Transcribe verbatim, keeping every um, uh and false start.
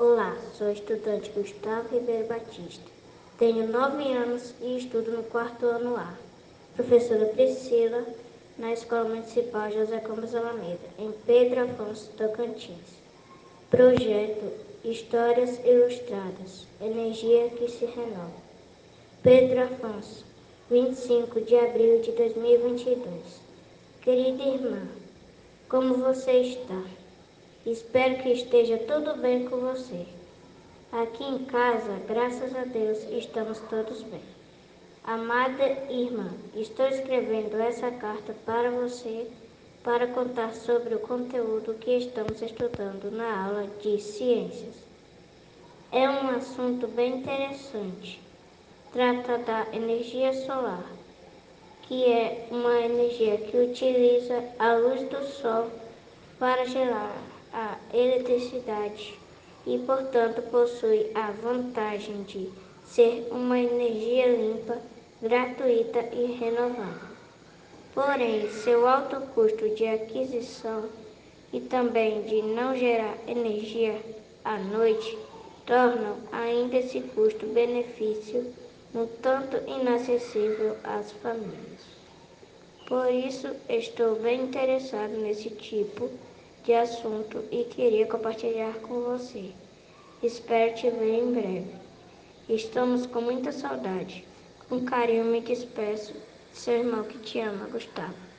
Olá, sou o estudante Gustavo Ribeiro Batista. Tenho nove anos e estudo no quarto ano A. Professora Priscila, na Escola Municipal José Gomes Alameda, em Pedro Afonso, Tocantins. Projeto Histórias Ilustradas, Energia que se renova. Pedro Afonso, vinte e cinco de abril de dois mil e vinte e dois. Querida irmã, como você está? Espero que esteja tudo bem com você. Aqui em casa, graças a Deus, estamos todos bem. Amada irmã, estou escrevendo essa carta para você para contar sobre o conteúdo que estamos estudando na aula de ciências. É um assunto bem interessante. Trata da energia solar, que é uma energia que utiliza a luz do sol para gerar a eletricidade e, portanto, possui a vantagem de ser uma energia limpa, gratuita e renovável. Porém, seu alto custo de aquisição e também de não gerar energia à noite tornam ainda esse custo-benefício um tanto inacessível às famílias. Por isso, estou bem interessado nesse tipo de assunto e queria compartilhar com você. Espero te ver em breve. Estamos com muita saudade. Com carinho me despeço, seu irmão que te ama, Gustavo.